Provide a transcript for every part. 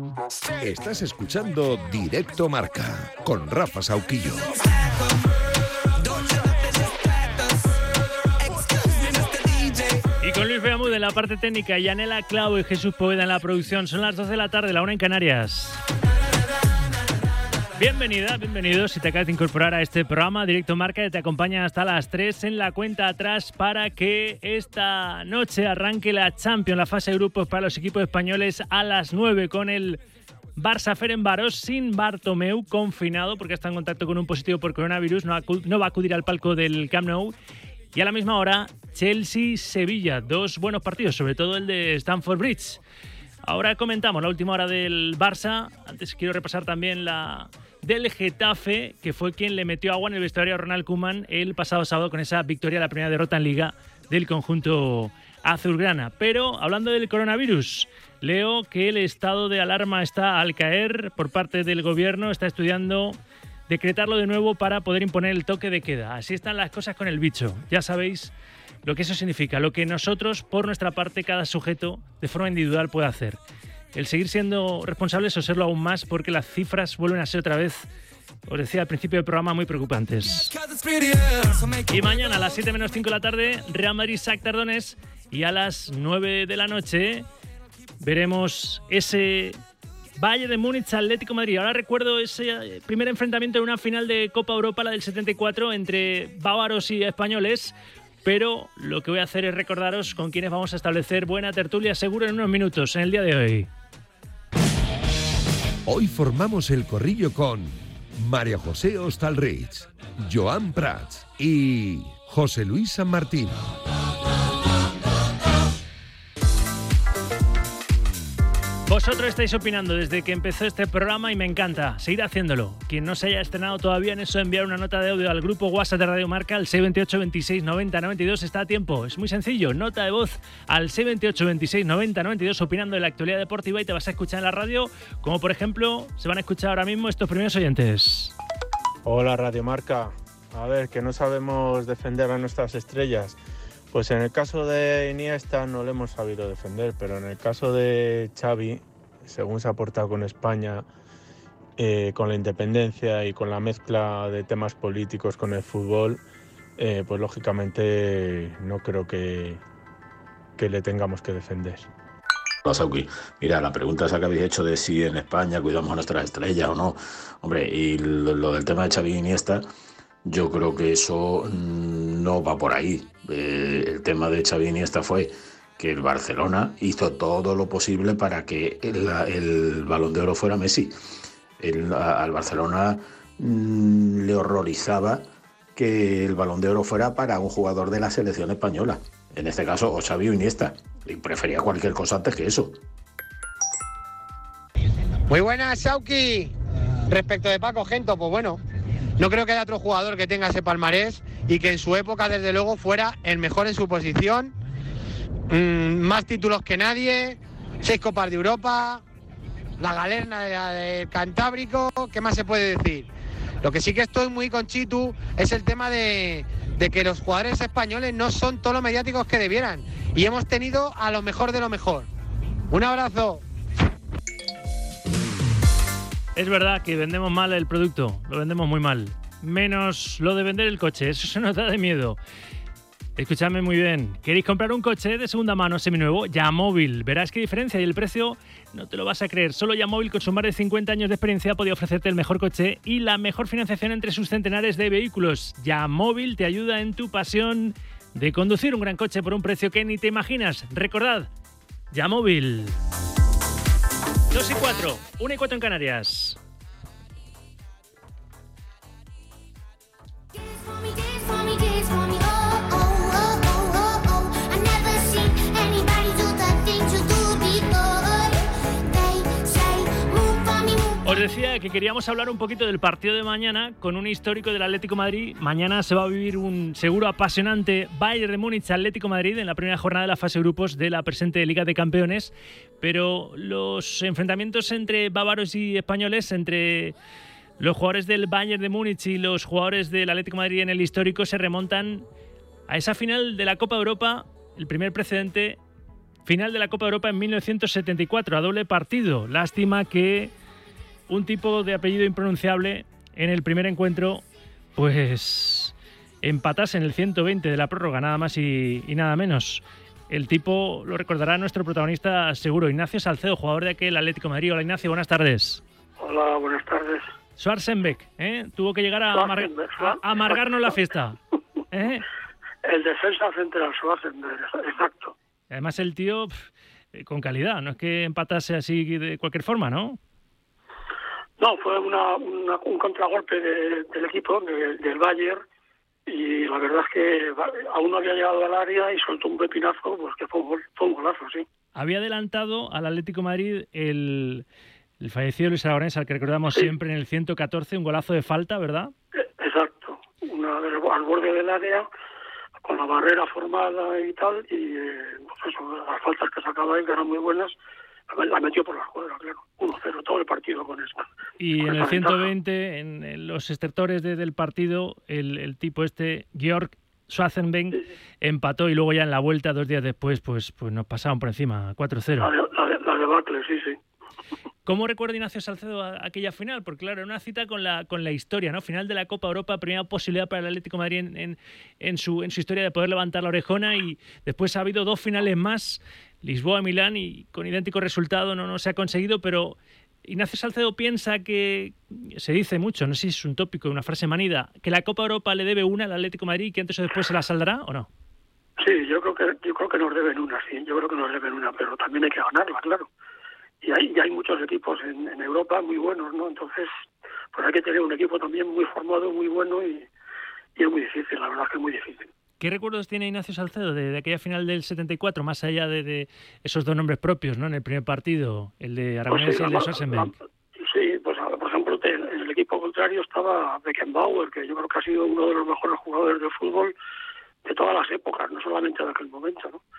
Estás escuchando Directo Marca con Rafa Sauquillo. Y con Luis Beamud en la parte técnica, Yanela Clau y Jesús Poveda en la producción. Son las 12 de la tarde, la 1 en Canarias. Bienvenida, bienvenido si te acabas de incorporar a este programa Directo Marca que te acompaña hasta las 3 en la cuenta atrás para que esta noche arranque la Champions, la fase de grupos para los equipos españoles a las 9 con el Barça Ferencváros sin Bartomeu, confinado porque está en contacto con un positivo por coronavirus, no va a acudir al palco del Camp Nou. Y a la misma hora, Chelsea-Sevilla, dos buenos partidos, sobre todo el de Stamford Bridge. Ahora comentamos la última hora del Barça. Antes quiero repasar también la del Getafe, que fue quien le metió agua en el vestuario a Ronald Koeman el pasado sábado con esa victoria, la primera derrota en Liga del conjunto azulgrana. Pero hablando del coronavirus, leo que el estado de alarma está al caer por parte del gobierno, está estudiando decretarlo de nuevo para poder imponer el toque de queda. Así están las cosas con el bicho. Ya sabéis lo que eso significa, lo que nosotros, por nuestra parte, cada sujeto, de forma individual, puede hacer. El seguir siendo responsables o serlo aún más, porque las cifras vuelven a ser otra vez, os decía al principio del programa, muy preocupantes. Y mañana a las 7 menos 5 de la tarde, Real Madrid-Shakhtar Donetsk, y a las 9 de la noche veremos ese Bayern de Múnich, Atlético de Madrid. Ahora recuerdo ese primer enfrentamiento en una final de Copa Europa, la del 74, entre bávaros y españoles. Pero lo que voy a hacer es recordaros con quienes vamos a establecer buena tertulia seguro en unos minutos, en el día de hoy. Hoy formamos el corrillo con María José Hostalrich, Joan Prats y José Luis San Martín. Vosotros estáis opinando desde que empezó este programa y me encanta. Seguid haciéndolo. Quien no se haya estrenado todavía en eso, enviar una nota de audio al grupo WhatsApp de Radio Marca al 628 26 90 92. Está a tiempo. Es muy sencillo. Nota de voz al 628 26 90 92 opinando de la actualidad deportiva y te vas a escuchar en la radio, como por ejemplo se van a escuchar ahora mismo estos primeros oyentes. Hola Radio Marca. A ver, que no sabemos defender a nuestras estrellas. Pues en el caso de Iniesta no le hemos sabido defender, pero en el caso de Xavi, según se ha portado con España, con la independencia y con la mezcla de temas políticos con el fútbol, pues lógicamente no creo que le tengamos que defender. Hola Sauki, mira, la pregunta esa que habéis hecho de si en España cuidamos a nuestras estrellas o no, hombre, y lo del tema de Xavi y Iniesta, yo creo que eso no va por ahí. El tema de Xavi Iniesta fue que el Barcelona hizo todo lo posible para que el Balón de Oro fuera Messi. Al Barcelona le horrorizaba que el Balón de Oro fuera para un jugador de la selección española. En este caso, o Xavi o Iniesta. Y prefería cualquier cosa antes que eso. Muy buenas, Sauki. Respecto de Paco Gento, pues bueno, no creo que haya otro jugador que tenga ese palmarés y que en su época, desde luego, fuera el mejor en su posición. Más títulos que nadie, 6 Copas de Europa, la galerna del Cantábrico, ¿qué más se puede decir? Lo que sí que estoy muy con Chitu es el tema de que los jugadores españoles no son todos los mediáticos que debieran. Y hemos tenido a lo mejor de lo mejor. Un abrazo. Es verdad que vendemos mal el producto, lo vendemos muy mal. Menos lo de vender el coche, eso se nos da de miedo. Escuchadme muy bien. ¿Queréis comprar un coche de segunda mano seminuevo? Yamóvil. Verás qué diferencia y el precio no te lo vas a creer. Solo Yamóvil, con sus más de 50 años de experiencia, podía ofrecerte el mejor coche y la mejor financiación entre sus centenares de vehículos. Yamóvil te ayuda en tu pasión de conducir un gran coche por un precio que ni te imaginas. Recordad, Yamóvil. 2 y 4, 1 y 4 en Canarias. Os decía que queríamos hablar un poquito del partido de mañana con un histórico del Atlético de Madrid. Mañana se va a vivir un seguro apasionante Bayern de Múnich Atlético de Madrid en la primera jornada de la fase de grupos de la presente Liga de Campeones. Pero los enfrentamientos entre bávaros y españoles, entre los jugadores del Bayern de Múnich y los jugadores del Atlético de Madrid en el histórico, se remontan a esa final de la Copa de Europa, el primer precedente Final de la Copa de Europa en 1974, a doble partido. Lástima que un tipo de apellido impronunciable en el primer encuentro pues empatase en el 120 de la prórroga, nada más y nada menos. El tipo lo recordará nuestro protagonista seguro, Ignacio Salcedo, jugador de aquel Atlético de Madrid. Hola Ignacio, buenas tardes. Hola, buenas tardes. Schwarzenbeck, tuvo que llegar a amargarnos la fiesta. El defensa central, Schwarzenbeck, exacto. Además el tío con calidad, no es que empatase así de cualquier forma, ¿no? No, fue un contragolpe del equipo, del Bayern, y la verdad es que aún no había llegado al área y soltó un pepinazo, pues que fue un golazo, sí. Había adelantado al Atlético de Madrid el fallecido Luis Aragonés, al que recordamos siempre en el 114, un golazo de falta, ¿verdad? Exacto, al borde del área, con la barrera formada y tal, y pues eso, las faltas que sacaba él, que eran muy buenas, la metió por la escuadra, claro. 1-0 todo el partido con esta. Y en el 120, en los estertores del partido, el tipo Georg Schwarzenbeck, empató, y luego ya en la vuelta, 2 días después, pues nos pasaban por encima, 4-0. La debacle, sí. ¿Cómo recuerda Ignacio Salcedo aquella final? Porque claro, era una cita con la historia, ¿no? Final de la Copa Europa, primera posibilidad para el Atlético de Madrid en su historia de poder levantar la orejona, y después ha habido 2 finales más, Lisboa-Milán, y con idéntico resultado no se ha conseguido, pero Ignacio Salcedo piensa que, se dice mucho, no sé si es un tópico, una frase manida, que la Copa Europa le debe una al Atlético de Madrid y que antes o después se la saldrá, ¿o no? Sí, yo creo que nos deben una, sí, yo creo que nos deben una, pero también hay que ganarla, claro. Y hay muchos equipos en Europa muy buenos, ¿no? Entonces, pues hay que tener un equipo también muy formado, muy bueno, y es muy difícil, la verdad es que es muy difícil. ¿Qué recuerdos tiene Ignacio Salcedo de aquella final del 74, más allá de esos 2 nombres propios, ¿no? En el primer partido, el de Aragonés y el de Schwarzenbeck. Sí, pues por ejemplo, en el equipo contrario estaba Beckenbauer, que yo creo que ha sido uno de los mejores jugadores de fútbol de todas las épocas, no solamente de aquel momento, ¿no?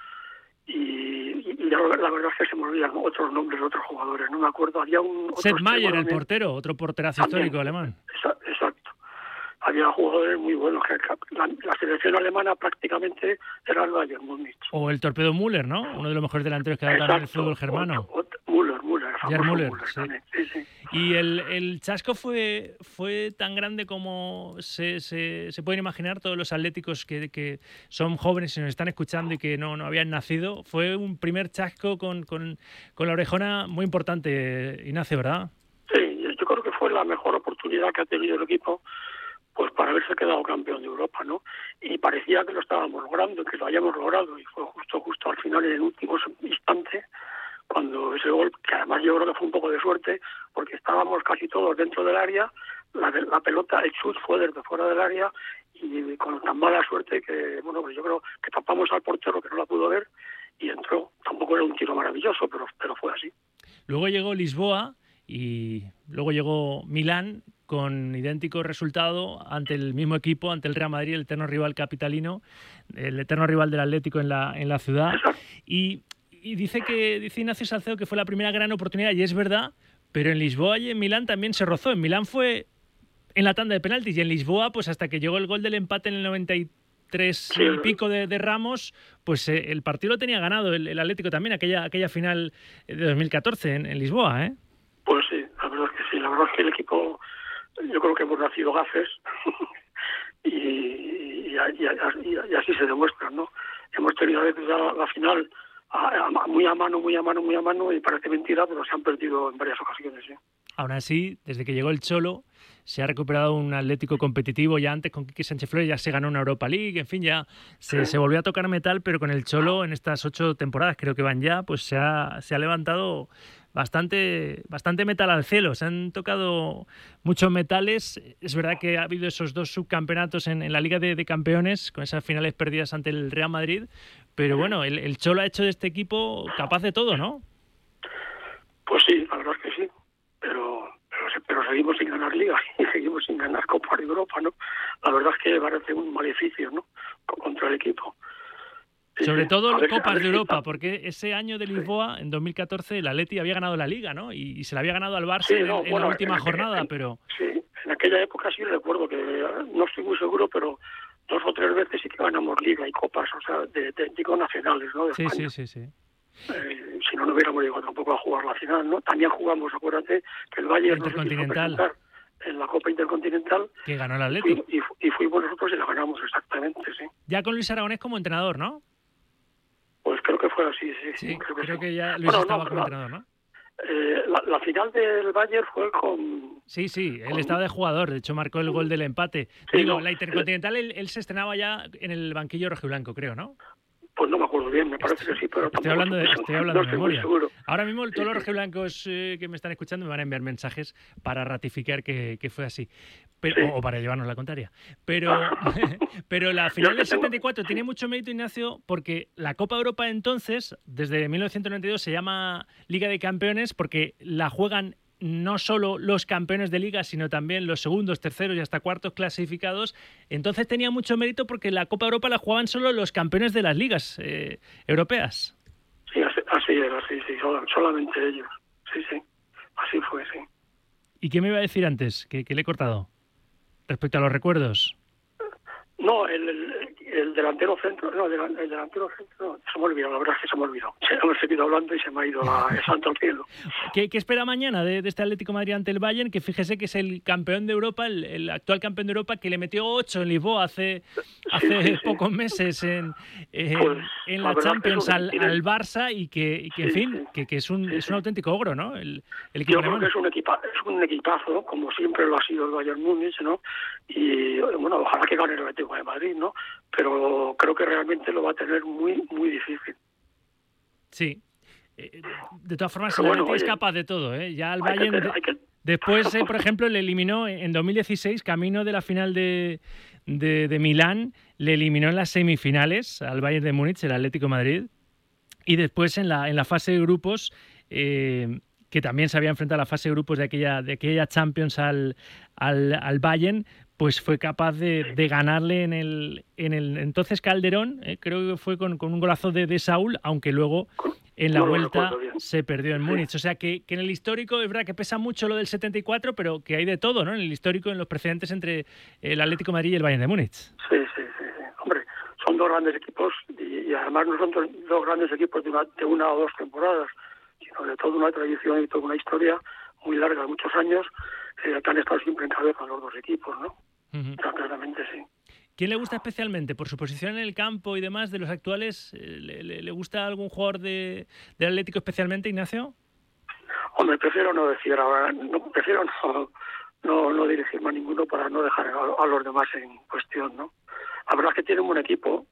Y la verdad es que se me olvidan otros nombres de otros jugadores, no me acuerdo. Había Sepp Maier, el portero, otro porterazo también, histórico alemán. Exacto. Había jugadores muy buenos. La selección alemana prácticamente era el Bayern Múnich. O el Torpedo Müller, ¿no? Uno de los mejores delanteros que ha dado en el fútbol germano. Müller, sí. Sí. Y el chasco fue tan grande como se pueden imaginar todos los atléticos que son jóvenes y nos están escuchando y que no habían nacido. Fue un primer chasco con la orejona muy importante, Ignacio, ¿verdad? Sí, yo creo que fue la mejor oportunidad que ha tenido el equipo, pues para haberse quedado campeón de Europa, ¿no? Y parecía que lo estábamos logrando, que lo hayamos logrado, y fue justo al final, en el último instante, cuando ese gol, que además yo creo que fue un poco de suerte, porque estábamos casi todos dentro del área, la pelota, el chut fue desde fuera del área, y con tan mala suerte que, bueno, pues yo creo que tapamos al portero, que no la pudo ver, y entró. Tampoco era un tiro maravilloso, pero fue así. Luego llegó Lisboa, y luego llegó Milán, con idéntico resultado ante el mismo equipo, ante el Real Madrid, el eterno rival capitalino, el eterno rival del Atlético en la ciudad. Y dice Ignacio Salcedo que fue la primera gran oportunidad, y es verdad, pero en Lisboa y en Milán también se rozó. En Milán fue en la tanda de penaltis, y en Lisboa, pues hasta que llegó el gol del empate en el 93 y pico de Ramos, pues el partido lo tenía ganado el Atlético también, aquella final de 2014 en Lisboa, ¿eh? Pues sí, la verdad es que sí, la verdad es que el equipo, yo creo que hemos nacido gafes y así se demuestra, ¿no? Hemos tenido a veces la final muy a mano, y parece mentira, pero se han perdido en varias ocasiones, ¿sí? Aún así, desde que llegó el Cholo, se ha recuperado un Atlético competitivo. Ya antes con Quique Sánchez Flores ya se ganó una Europa League, en fin, ya se volvió a tocar metal, pero con el Cholo en estas 8 temporadas, creo que van ya, pues se ha levantado bastante metal al cielo. Se han tocado muchos metales. Es verdad que ha habido esos 2 subcampeonatos en la Liga de Campeones, con esas finales perdidas ante el Real Madrid, pero bueno, el Cholo ha hecho de este equipo capaz de todo, ¿no? Pues sí, la verdad es que sí, pero seguimos sin ganar Liga y seguimos sin ganar Copa de Europa, ¿no? La verdad es que parece un maleficio, ¿no?, contra el equipo. Sobre todo Copas de Europa, porque ese año de Lisboa, en 2014, el Atleti había ganado la Liga, ¿no? Y se la había ganado al Barça en la última jornada, pero... Sí, en aquella época sí recuerdo que, no estoy muy seguro, pero 2 o 3 veces sí que ganamos Liga y Copas, o sea, de nacionales, ¿no? De España. Sí. Si no hubiéramos llegado tampoco a jugar la final, ¿no? También jugamos, acuérdate, que el Bayern nos quiso presentar en la Copa Intercontinental. Que ganó el Atlético. Y fuimos nosotros y la ganamos, exactamente, sí. Ya con Luis Aragonés como entrenador, ¿no? Pues creo que fue así, sí. Creo que ya Luis estaba como entrenador, ¿no? La final del Bayern fue con... Sí, él estaba de jugador, de hecho marcó el gol del empate. Sí, digo, la Intercontinental él se estrenaba ya en el banquillo rojiblanco, creo, ¿no? Pues no me acuerdo bien, me parece que sí, pero estoy hablando de memoria. Seguro. Ahora mismo todos los rojiblancos que me están escuchando me van a enviar mensajes para ratificar que fue así, pero, o para llevarnos la contraria. Pero la final del 74 tiene mucho mérito, Ignacio, porque la Copa Europa entonces, desde 1992, se llama Liga de Campeones porque la juegan no solo los campeones de liga, sino también los segundos, terceros y hasta cuartos clasificados. Entonces tenía mucho mérito porque la Copa Europa la jugaban solo los campeones de las ligas europeas. Sí, así era, sí, solamente ellos. Sí, así fue, sí. ¿Y qué me iba a decir antes? Que le he cortado respecto a los recuerdos. No, el delantero centro, el delantero centro, se me ha olvidado, la verdad es que se me ha olvidado. Hemos seguido hablando y se me ha ido el santo al cielo. ¿Qué espera mañana de este Atlético de Madrid ante el Bayern? Que fíjese que es el campeón de Europa, el actual campeón de Europa, que le metió 8 en Lisboa hace pocos meses en la Champions al Barça y que en fin, que es un auténtico ogro, ¿no? El equipo. Yo creo que es un equipazo, como siempre lo ha sido el Bayern Múnich, ¿no? Y bueno, ojalá que gane el Atlético de Madrid, ¿no? Pero creo que realmente lo va a tener muy, muy difícil. Sí. De todas formas, el Atlético es capaz de todo, ¿eh? Ya al Bayern... Después, por ejemplo, le eliminó en 2016, camino de la final de Milán, le eliminó en las semifinales al Bayern de Múnich, el Atlético de Madrid. Y después en la fase de grupos... que también se había enfrentado a la fase de grupos de aquella Champions al Bayern, pues fue capaz de ganarle en el entonces Calderón, creo que fue con un golazo de Saúl, aunque luego en la vuelta se perdió en Múnich. O sea que en el histórico es verdad que pesa mucho lo del 74, pero que hay de todo, ¿no? En el histórico, en los precedentes entre el Atlético de Madrid y el Bayern de Múnich. Sí. Hombre, son dos grandes equipos y además no son dos grandes equipos de una o dos temporadas, sino de toda una tradición y toda una historia muy larga, de muchos años, que han estado siempre en cabeza los dos equipos, ¿no? Uh-huh. Claramente sí. ¿Quién le gusta especialmente por su posición en el campo y demás de los actuales? ¿Le gusta algún jugador del Atlético especialmente, Ignacio? Hombre, prefiero no decir ahora, prefiero no dirigirme a ninguno para no dejar a los demás en cuestión, ¿no? La verdad es que tiene un buen equipo,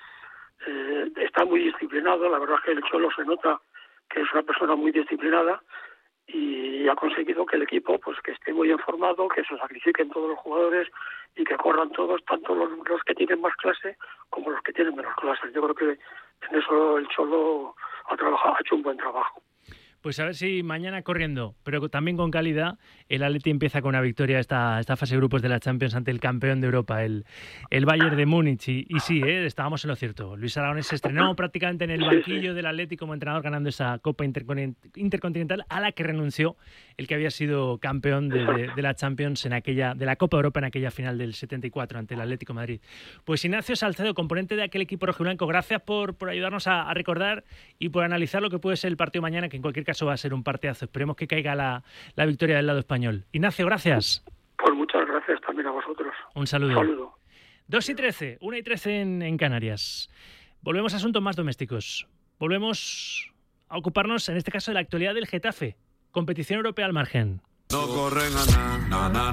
está muy disciplinado, la verdad es que el Cholo se nota que es una persona muy disciplinada y ha conseguido que el equipo pues que esté muy bien formado, que se sacrifiquen todos los jugadores y que corran todos, tanto los que tienen más clase como los que tienen menos clase. Yo creo que en eso el Cholo ha hecho un buen trabajo. Pues a ver si mañana corriendo, pero también con calidad, el Atleti empieza con una victoria esta fase de grupos de la Champions ante el campeón de Europa, el Bayern de Múnich. Y sí, estábamos en lo cierto. Luis Aragonés se estrenó prácticamente en el banquillo del Atleti como entrenador, ganando esa Copa Intercontinental a la que renunció el que había sido campeón de la Champions de la Copa Europa en aquella final del 74 ante el Atlético de Madrid. Pues Ignacio Salcedo, componente de aquel equipo rojiblanco, gracias por ayudarnos a recordar y por analizar lo que puede ser el partido mañana, que en cualquier caso va a ser un partidazo. Esperemos que caiga la victoria del lado español. Ignacio, gracias. Pues muchas gracias también a vosotros. Un saludo. 2:13, 1:13 en Canarias. Volvemos a asuntos más domésticos. Volvemos a ocuparnos, en este caso, de la actualidad del Getafe. Competición europea al margen. No corren a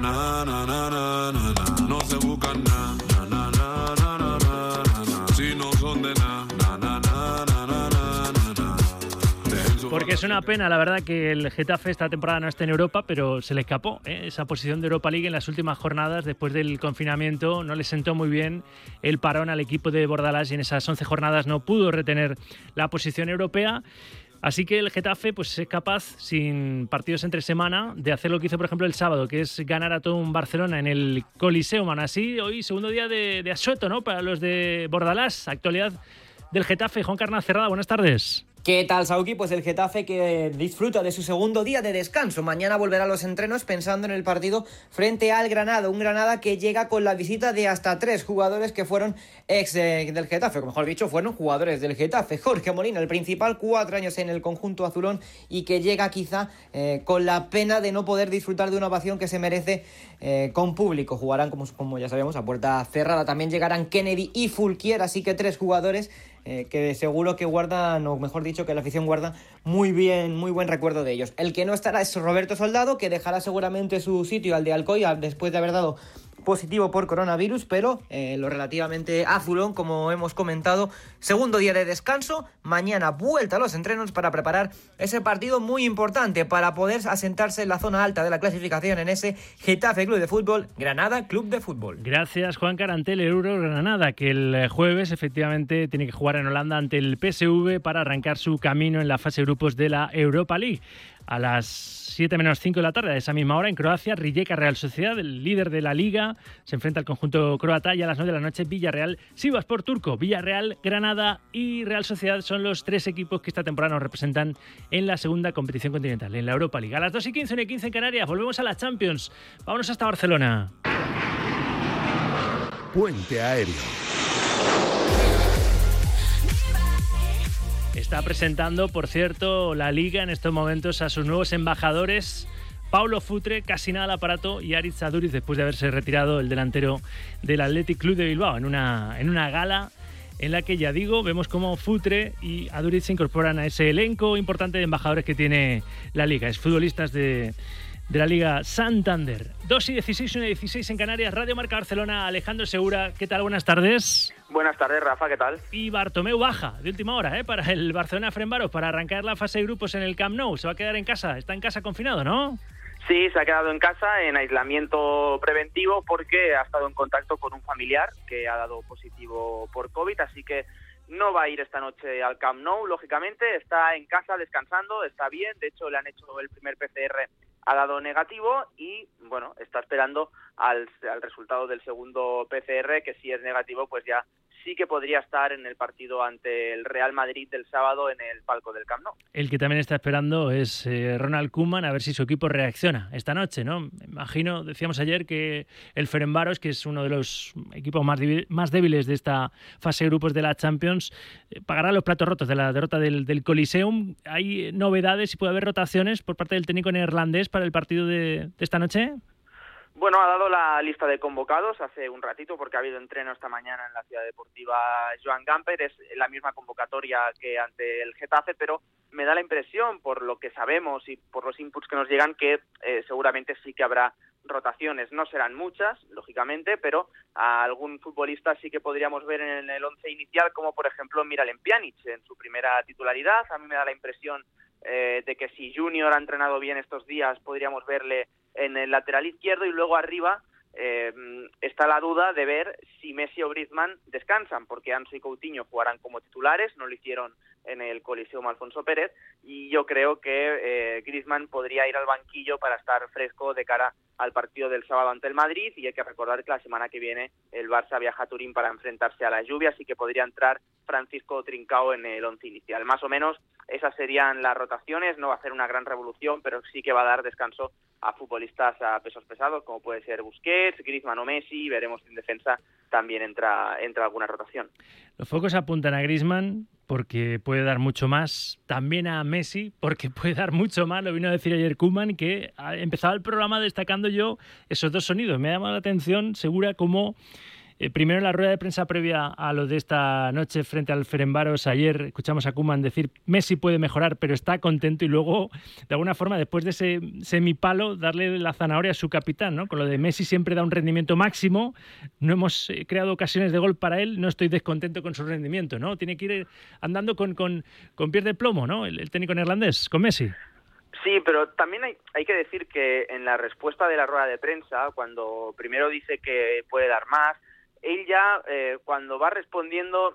nada, no se buscan nada, si no son de nada. Porque es una pena, la verdad, que el Getafe esta temporada no esté en Europa, pero se le escapó esa posición de Europa League en las últimas jornadas. Después del confinamiento no le sentó muy bien el parón al equipo de Bordalás y en esas 11 jornadas no pudo retener la posición europea. Así que el Getafe pues es capaz, sin partidos entre semana, de hacer lo que hizo, por ejemplo, el sábado, que es ganar a todo un Barcelona en el Coliseum. Así, hoy segundo día de asueto, ¿no?, para los de Bordalás. Actualidad del Getafe. Juan Carna Cerrada, buenas tardes. ¿Qué tal, Sauki? Pues el Getafe que disfruta de su segundo día de descanso. Mañana volverá a los entrenos pensando en el partido frente al Granada. Un Granada que llega con la visita de hasta 3 jugadores que fueron ex del Getafe, o mejor dicho, fueron jugadores del Getafe. Jorge Molina, el principal, 4 años en el conjunto azulón y que llega quizá con la pena de no poder disfrutar de una ovación que se merece con público. Jugarán, como ya sabemos, a puerta cerrada. También llegarán Kennedy y Fulquier, así que 3 jugadores que seguro que guardan, o mejor dicho, que la afición guarda muy buen recuerdo de ellos. El que no estará es Roberto Soldado, que dejará seguramente su sitio al de Alcoy después de haber dado positivo por coronavirus, pero lo relativamente azulón, como hemos comentado. Segundo día de descanso, mañana vuelta a los entrenos para preparar ese partido muy importante para poder asentarse en la zona alta de la clasificación en ese Getafe Club de Fútbol, Granada Club de Fútbol. Gracias, Juan Carantel. El Euro Granada, que el jueves efectivamente tiene que jugar en Holanda ante el PSV para arrancar su camino en la fase de grupos de la Europa League. A las 7 menos 5 de la tarde, a esa misma hora, en Croacia, Rijeka Real Sociedad, el líder de la Liga, se enfrenta al conjunto croata, y a las 9 de la noche, Villarreal Sivasspor turco. Villarreal, Granada y Real Sociedad son los 3 equipos que esta temporada nos representan en la segunda competición continental, en la Europa League. A las 2:15, 1:15 en Canarias, volvemos a la Champions. Vámonos hasta Barcelona. Puente Aéreo. Está presentando, por cierto, la Liga en estos momentos a sus nuevos embajadores, Paulo Futre, casi nada al aparato, y Aritz Aduriz, después de haberse retirado el delantero del Athletic Club de Bilbao, en una gala en la que, ya digo, vemos cómo Futre y Aduriz se incorporan a ese elenco importante de embajadores que tiene la Liga. Es futbolistas de la Liga Santander. 2:16, 1:16 en Canarias, Radio Marca Barcelona. Alejandro Segura, ¿qué tal? Buenas tardes. Buenas tardes, Rafa, ¿qué tal? Y Bartomeu baja de última hora para el Barcelona Ferencváros, para arrancar la fase de grupos en el Camp Nou. Se va a quedar en casa, está en casa confinado, ¿no? Sí, se ha quedado en casa en aislamiento preventivo porque ha estado en contacto con un familiar que ha dado positivo por COVID, así que no va a ir esta noche al Camp Nou, lógicamente. Está en casa descansando, está bien, de hecho le han hecho el primer PCR, ha dado negativo y, bueno, está esperando al resultado del segundo PCR, que si es negativo, pues ya sí que podría estar en el partido ante el Real Madrid del sábado en el palco del Camp Nou. El que también está esperando es Ronald Koeman, a ver si su equipo reacciona esta noche, ¿no? Me imagino, decíamos ayer, que el Ferencváros, que es uno de los equipos más débiles de esta fase de grupos de la Champions, pagará los platos rotos de la derrota del Coliseum. ¿Hay novedades y puede haber rotaciones por parte del técnico neerlandés para el partido de esta noche? Bueno, ha dado la lista de convocados hace un ratito porque ha habido entreno esta mañana en la ciudad deportiva Joan Gamper. Es la misma convocatoria que ante el Getafe, pero me da la impresión, por lo que sabemos y por los inputs que nos llegan, que seguramente sí que habrá rotaciones. No serán muchas, lógicamente, pero a algún futbolista sí que podríamos ver en el once inicial, como por ejemplo Miralem Pjanic en su primera titularidad. A mí me da la impresión de que si Junior ha entrenado bien estos días, podríamos verle en el lateral izquierdo, y luego arriba está la duda de ver si Messi o Griezmann descansan, porque Ansu y Coutinho jugarán como titulares, no lo hicieron en el Coliseum Alfonso Pérez, y yo creo que Griezmann podría ir al banquillo para estar fresco de cara al partido del sábado ante el Madrid. Y hay que recordar que la semana que viene el Barça viaja a Turín para enfrentarse a la lluvia, así que podría entrar Francisco Trincao en el once inicial. Más o menos esas serían las rotaciones. No va a hacer una gran revolución, pero sí que va a dar descanso a futbolistas a pesos pesados, como puede ser Busquets, Griezmann o Messi. Veremos si en defensa también entra alguna rotación. Los focos apuntan a Griezmann porque puede dar mucho más, también a Messi porque puede dar mucho más. Lo vino a decir ayer Koeman, que empezaba el programa destacando yo esos dos sonidos. Me ha llamado la atención, Segura, como primero en la rueda de prensa previa a lo de esta noche frente al Ferencváros, ayer escuchamos a Koeman decir Messi puede mejorar pero está contento, y luego de alguna forma después de ese semipalo darle la zanahoria a su capitán, ¿no? Con lo de Messi siempre da un rendimiento máximo, no hemos creado ocasiones de gol para él, no estoy descontento con su rendimiento, ¿no? Tiene que ir andando con pies de plomo, ¿no? El técnico neerlandés con Messi. Sí, pero también hay que decir que en la respuesta de la rueda de prensa, cuando primero dice que puede dar más, él ya cuando va respondiendo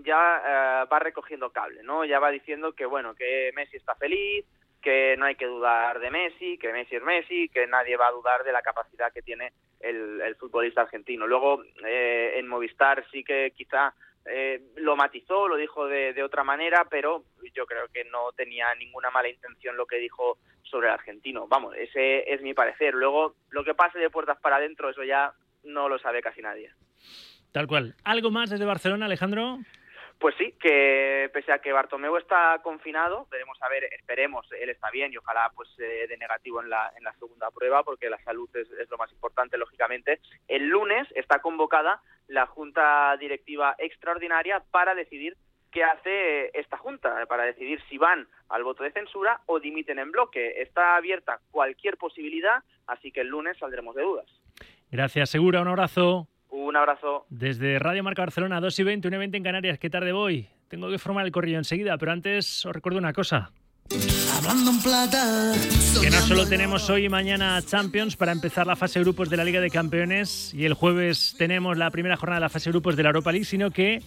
ya va recogiendo cable, ¿no? Ya va diciendo que bueno, que Messi está feliz, que no hay que dudar de Messi, que Messi es Messi, que nadie va a dudar de la capacidad que tiene el futbolista argentino. Luego en Movistar sí que quizá lo matizó, lo dijo de otra manera, pero yo creo que no tenía ninguna mala intención lo que dijo sobre el argentino. Vamos, ese es mi parecer. Luego, lo que pase de puertas para adentro, eso ya no lo sabe casi nadie. Tal cual. ¿Algo más desde Barcelona, Alejandro? Pues sí, que pese a que Bartomeu está confinado, esperemos, él está bien y ojalá pues de negativo en la segunda prueba, porque la salud es lo más importante, lógicamente. El lunes está convocada la Junta Directiva Extraordinaria para decidir qué hace esta Junta, para decidir si van al voto de censura o dimiten en bloque. Está abierta cualquier posibilidad, así que el lunes saldremos de dudas. Gracias, Segura, un abrazo. Un abrazo. Desde Radio Marca Barcelona, 2:20, 1:20 en Canarias. ¿Qué tarde voy? Tengo que formar el corrillo enseguida, pero antes os recuerdo una cosa. Hablando en plata, que no solo tenemos hoy y mañana Champions para empezar la fase de grupos de la Liga de Campeones y el jueves tenemos la primera jornada de la fase de grupos de la Europa League, sino que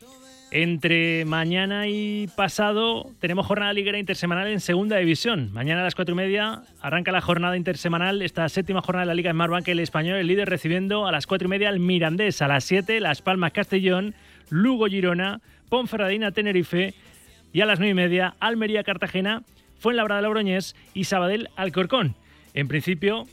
entre mañana y pasado tenemos jornada liguera intersemanal en segunda división. Mañana a las 4:30 arranca la jornada intersemanal, esta séptima jornada de la Liga en Marbanca, el Español, el líder, recibiendo a las 4:30 al Mirandés, a las 7 Las Palmas Castellón, Lugo Girona, Ponferradina Tenerife y a las 9:30 Almería Cartagena, Fuenlabrada Logroñés y Sabadell Alcorcón. En principio,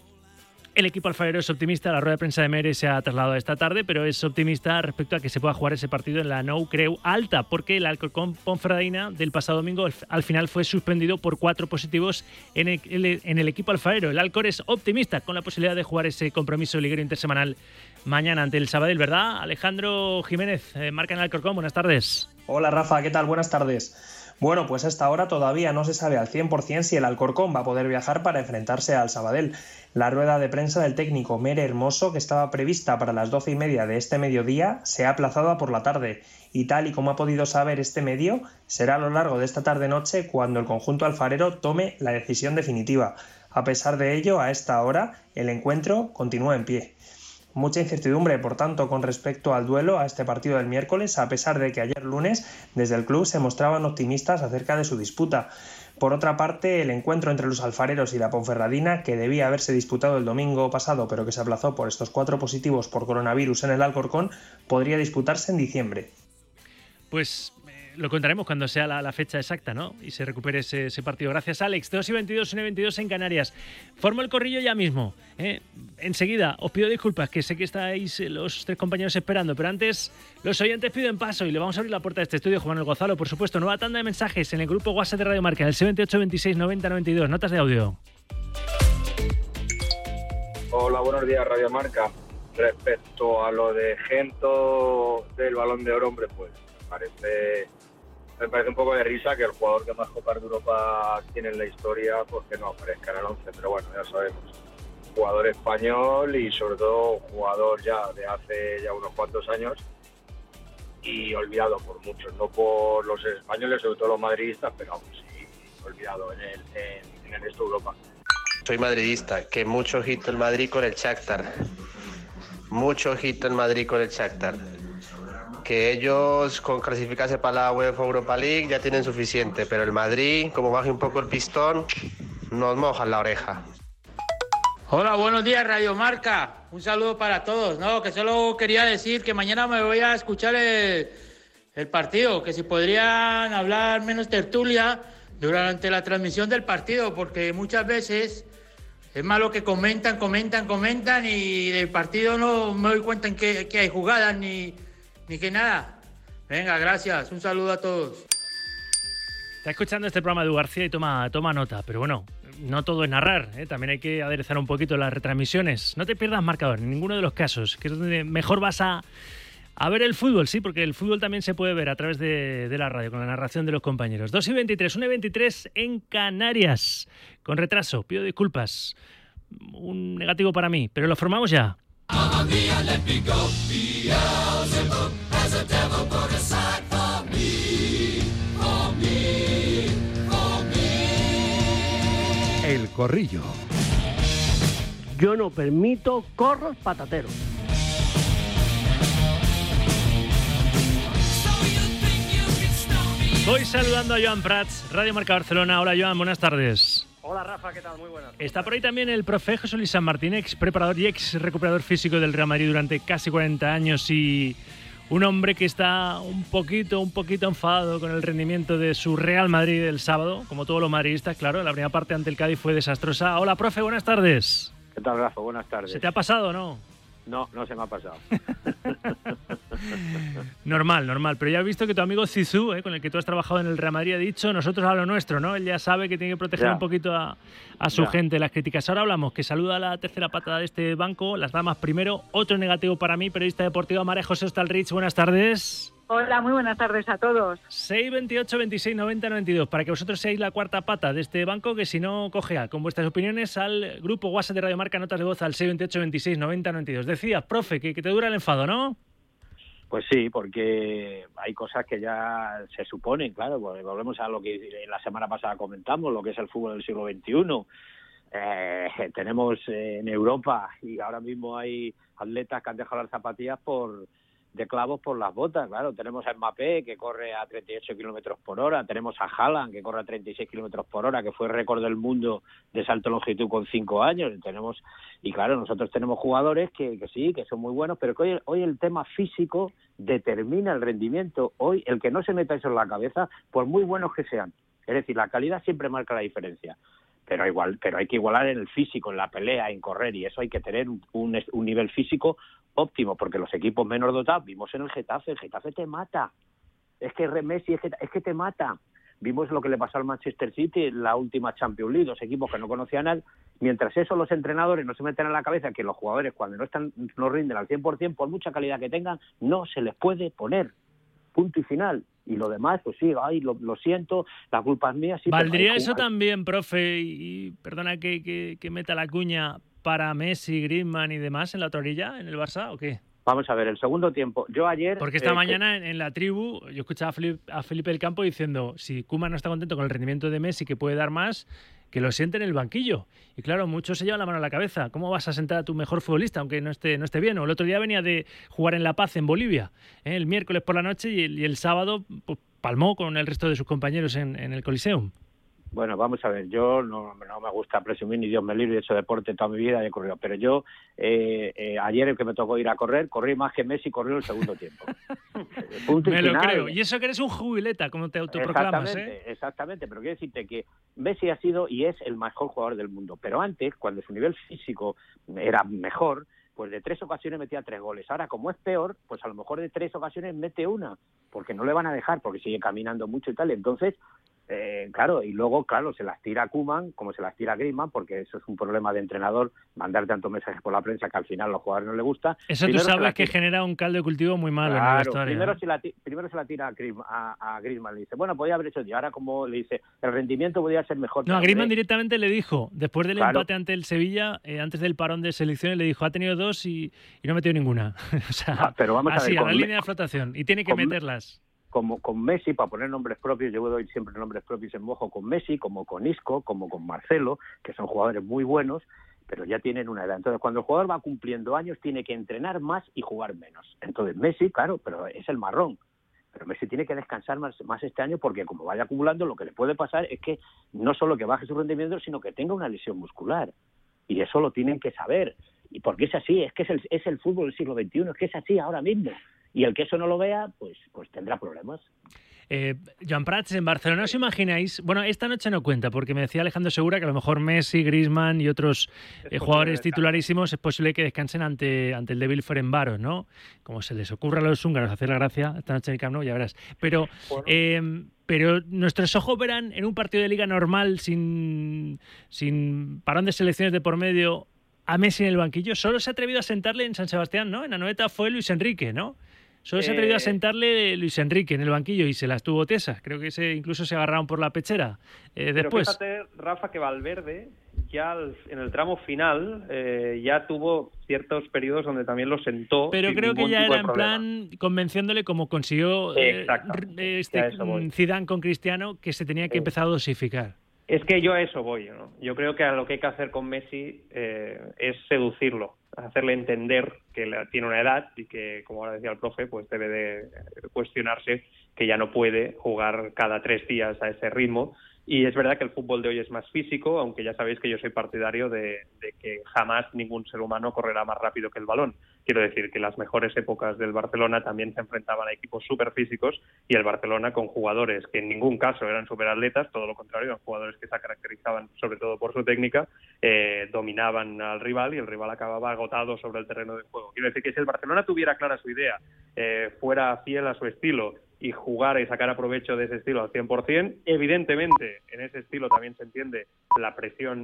el equipo alfarero es optimista. La rueda de prensa de Mere se ha trasladado esta tarde, pero es optimista respecto a que se pueda jugar ese partido en la Nou Creu Alta, porque el Alcorcón Ponferradina del pasado domingo al final fue suspendido por 4 positivos en el equipo alfarero. El Alcor es optimista con la posibilidad de jugar ese compromiso liguero intersemanal mañana ante el Sabadell, ¿verdad? Alejandro Jiménez, Marca en el Alcorcón, buenas tardes. Hola Rafa, ¿qué tal? Buenas tardes. Bueno, pues hasta ahora todavía no se sabe al 100% si el Alcorcón va a poder viajar para enfrentarse al Sabadell. La rueda de prensa del técnico Mere Hermoso, que estaba prevista para las 12:30 de este mediodía, se ha aplazado por la tarde. Y tal y como ha podido saber este medio, será a lo largo de esta tarde-noche cuando el conjunto alfarero tome la decisión definitiva. A pesar de ello, a esta hora, el encuentro continúa en pie. Mucha incertidumbre, por tanto, con respecto al duelo a este partido del miércoles, a pesar de que ayer lunes, desde el club, se mostraban optimistas acerca de su disputa. Por otra parte, el encuentro entre los alfareros y la Ponferradina, que debía haberse disputado el domingo pasado, pero que se aplazó por estos 4 positivos por coronavirus en el Alcorcón, podría disputarse en diciembre. Pues lo contaremos cuando sea la fecha exacta, ¿no? Y se recupere ese partido. Gracias, Alex. 2:22, 1:22 en Canarias. Formo el corrillo ya mismo. Enseguida, os pido disculpas, que sé que estáis los 3 compañeros esperando, pero antes los oyentes piden paso y le vamos a abrir la puerta de este estudio. Juan Manuel Gonzalo, por supuesto. Nueva tanda de mensajes en el grupo WhatsApp de Radio Marca, el 78 26 90 92. Notas de audio. Hola, buenos días, Radio Marca. Respecto a lo de Gento del Balón de Oro, hombre, pues me parece un poco de risa que el jugador que más Copas de Europa tiene en la historia, pues que no aparezca en el 11, pero bueno, ya sabemos. Jugador español y sobre todo jugador ya de hace ya unos cuantos años y olvidado por muchos, no por los españoles, sobre todo los madridistas, pero aún sí olvidado en el resto de Europa. Soy madridista, que mucho ojito el Madrid con el Shakhtar. Mucho ojito el Madrid con el Shakhtar. Que ellos con clasificarse para la UEFA Europa League ya tienen suficiente, pero el Madrid, como baje un poco el pistón, nos mojan la oreja. Hola, buenos días, Radio Marca. Un saludo para todos. No, que solo quería decir que mañana me voy a escuchar el partido, que si podrían hablar menos tertulia durante la transmisión del partido, porque muchas veces es malo que comentan y del partido no me doy cuenta en que hay jugadas ni que nada. Venga, gracias. Un saludo a todos. Está escuchando este programa de Edu García y toma nota, pero bueno, no todo es narrar, ¿eh? También hay que aderezar un poquito las retransmisiones. No te pierdas marcador en ninguno de los casos, que es donde mejor vas a ver el fútbol, sí, porque el fútbol también se puede ver a través de la radio, con la narración de los compañeros. 2:23, 1:23 en Canarias. Con retraso, pido disculpas. Un negativo para mí, pero lo formamos ya. El corrillo. Yo no permito corros patateros. Voy saludando a Joan Prats, Radio Marca Barcelona. Hola Joan, buenas tardes. Hola Rafa, ¿qué tal? Muy buenas. Está por ahí también el profe José Luis San Martín, ex preparador y ex recuperador físico del Real Madrid durante casi 40 años y un hombre que está un poquito enfadado con el rendimiento de su Real Madrid el sábado, como todos los madridistas, claro. La primera parte ante el Cádiz fue desastrosa. Hola, profe, buenas tardes. ¿Qué tal, Rafa? Buenas tardes. ¿Se te ha pasado o no? No, no se me ha pasado. Normal. Pero ya has visto que tu amigo Zizou, con el que tú has trabajado en el Real Madrid, ha dicho nosotros a lo nuestro, ¿no? Él ya sabe que tiene que proteger un poquito a su gente. Las críticas. Ahora hablamos, que saluda a la tercera pata de este banco, las damas primero. Otro negativo para mí, periodista deportiva, María José Ostalrich. Buenas tardes. Hola, muy buenas tardes a todos. 628 26 90 92, para que vosotros seáis la cuarta pata de este banco, que si no, cogea con vuestras opiniones al grupo WhatsApp de Radio Marca, notas de voz al 628 26 90 92. Decías, profe, que te dura el enfado, ¿no? Pues sí, porque hay cosas que ya se suponen, claro, pues volvemos a lo que la semana pasada comentamos, lo que es el fútbol del siglo XXI. Tenemos en Europa, y ahora mismo hay atletas que han dejado las zapatillas de clavos por las botas, claro. Tenemos a Mbappé, que corre a 38 kilómetros por hora, tenemos a Haaland, que corre a 36 kilómetros por hora, que fue récord del mundo de salto de longitud con 5 años, y claro, nosotros tenemos jugadores que sí, que son muy buenos, pero que hoy el tema físico determina el rendimiento. Hoy, el que no se meta eso en la cabeza, por muy buenos que sean, es decir, la calidad siempre marca la diferencia, pero hay que igualar en el físico, en la pelea, en correr, y eso hay que tener un nivel físico óptimo, porque los equipos menos dotados, vimos en el Getafe te mata, es que Messi es que te mata. Vimos lo que le pasó al Manchester City en la última Champions League, dos equipos que no conocían a él. Mientras eso, los entrenadores no se meten en la cabeza que los jugadores, cuando no rinden al 100%, por mucha calidad que tengan, no se les puede poner. Punto y final. Y lo demás, pues sí, lo siento, la culpa es mía. Sí, ¿valdría eso también, profe, y perdona que meta la cuña, para Messi, Griezmann y demás en la otra orilla, en el Barça, o qué? Vamos a ver, el segundo tiempo. Yo ayer... Porque esta mañana en la tribu yo escuchaba a Felipe del Campo diciendo, si Koeman no está contento con el rendimiento de Messi, que puede dar más, que lo siente en el banquillo. Y claro, muchos se llevan la mano a la cabeza. ¿Cómo vas a sentar a tu mejor futbolista, aunque no esté bien? O el otro día venía de jugar en La Paz, en Bolivia, el miércoles por la noche, y el sábado pues, palmó con el resto de sus compañeros en el Coliseum. Bueno, vamos a ver, yo no me gusta presumir, ni Dios me libre, he hecho deporte toda mi vida y he corrido, pero yo ayer el que me tocó ir a correr, corrí más que Messi corrió el segundo tiempo. Punto me y lo final. creo, y eso que eres un jubileta, como te autoproclamas. Exactamente, pero quiero decirte que Messi ha sido y es el mejor jugador del mundo, pero antes, cuando su nivel físico era mejor, pues de 3 ocasiones metía 3 goles. Ahora, como es peor, pues a lo mejor de 3 ocasiones mete 1, porque no le van a dejar, porque sigue caminando mucho y tal. Entonces, claro, y luego, claro, se las tira a Koeman, como se las tira a Griezmann, porque eso es un problema de entrenador, mandar tantos mensajes por la prensa que al final a los jugadores no les gusta. Eso tú sabes que genera un caldo de cultivo muy malo, claro, en el vestuario. Primero se la tira a Griezmann, le dice, bueno, podía haber hecho yo. Ahora, como le dice, el rendimiento podía ser mejor. No, a Griezmann directamente le dijo, después del empate ante el Sevilla, antes del parón de selecciones, le dijo, ha tenido 2 y no ha metido ninguna. O sea, pero vamos así, a ver, la línea de flotación, y tiene que meterlas. Como con Messi, para poner nombres propios, yo doy siempre nombres propios en mojo con Messi, como con Isco, como con Marcelo, que son jugadores muy buenos, pero ya tienen una edad. Entonces, cuando el jugador va cumpliendo años, tiene que entrenar más y jugar menos. Entonces, Messi, claro, pero es el marrón. Pero Messi tiene que descansar más este año, porque como vaya acumulando, lo que le puede pasar es que no solo que baje su rendimiento, sino que tenga una lesión muscular. Y eso lo tienen que saber. Y porque es así, es que es el fútbol del siglo XXI, es que es así ahora mismo. Y el que eso no lo vea, pues tendrá problemas. Joan Prats, en Barcelona, ¿os imagináis? Bueno, esta noche no cuenta, porque me decía Alejandro Segura que a lo mejor Messi, Griezmann y otros jugadores titularísimos es posible que descansen ante el débil Ferencváros, ¿no? Como se les ocurra a los húngaros hacer la gracia esta noche en el Camp Nou, ya verás. Pero nuestros ojos verán en un partido de liga normal, sin parón de selecciones de por medio, a Messi en el banquillo. Solo se ha atrevido a sentarle en San Sebastián, ¿no? En Anoeta fue Luis Enrique, ¿no? Solo se ha atrevido a sentarle Luis Enrique en el banquillo y se las tuvo tesas. Creo que incluso se agarraron por la pechera. Después. Pero fíjate, Rafa, que Valverde ya en el tramo final ya tuvo ciertos periodos donde también lo sentó. Pero creo que ya era en plan convenciéndole, como consiguió Zidane con Cristiano, que se tenía que empezar a dosificar. Es que yo a eso voy, ¿no? Yo creo que lo que hay que hacer con Messi es seducirlo, hacerle entender que tiene una edad y que, como ahora decía el profe, pues debe de cuestionarse que ya no puede jugar cada 3 días a ese ritmo, Y es verdad que el fútbol de hoy es más físico, aunque ya sabéis que yo soy partidario de que jamás ningún ser humano correrá más rápido que el balón. Quiero decir que las mejores épocas del Barcelona también se enfrentaban a equipos súper físicos, y el Barcelona con jugadores que en ningún caso eran superatletas, todo lo contrario, eran jugadores que se caracterizaban sobre todo por su técnica, dominaban al rival y el rival acababa agotado sobre el terreno de juego. Quiero decir que si el Barcelona tuviera clara su idea, fuera fiel a su estilo y jugar y sacar provecho de ese estilo al 100%, evidentemente en ese estilo también se entiende la presión